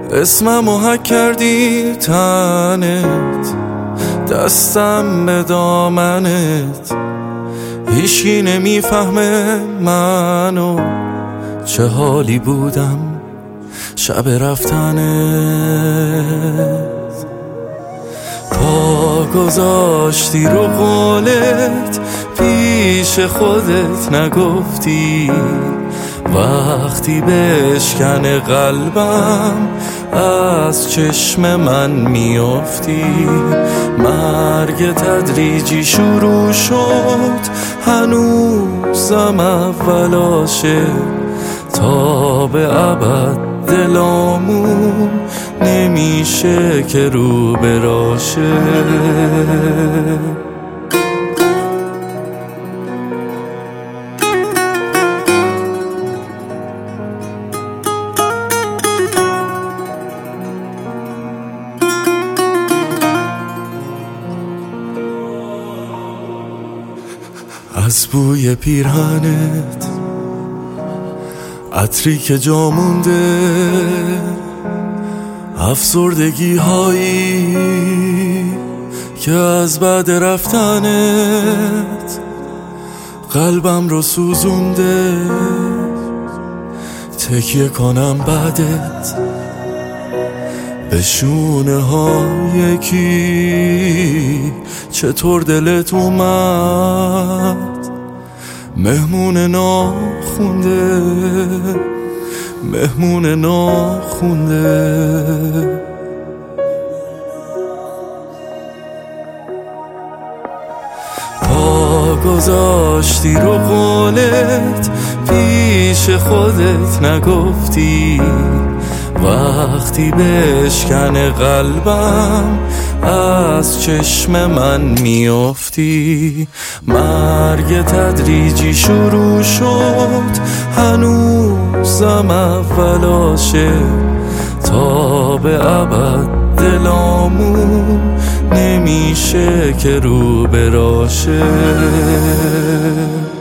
اسممو حک کردی تنت، دستم به دامنت، هیچکی نمیفهمه منو چه حالی بودم شب رفتنت. پا گذاشتی رو قولت، پیش خودت نگفتی وقتی بشکنه قلبم از چشم من میافتی. مرگ تدریجی شروع شد، هنوزم اولاشه، تا به ابد دلامون نمیشه که رو براشه. از بوی پیرهنت، عطری که جا مونده، افسردگی هایی که از بعد رفتنت قلبم رو سوزونده. تکیه کنم بعدت به شونه های کی، چطور دلت اومد مهمون ناخونده، مهمون ناخونده. پا گذاشتی رو قولت، پیش خودت نگفتی وقتی بشکنه قلبم از چشم من میافتی. مرگ تدریجی شروع شد، هنوزم اولاشه، تا به ابد دلامون نمیشه که رو براشه.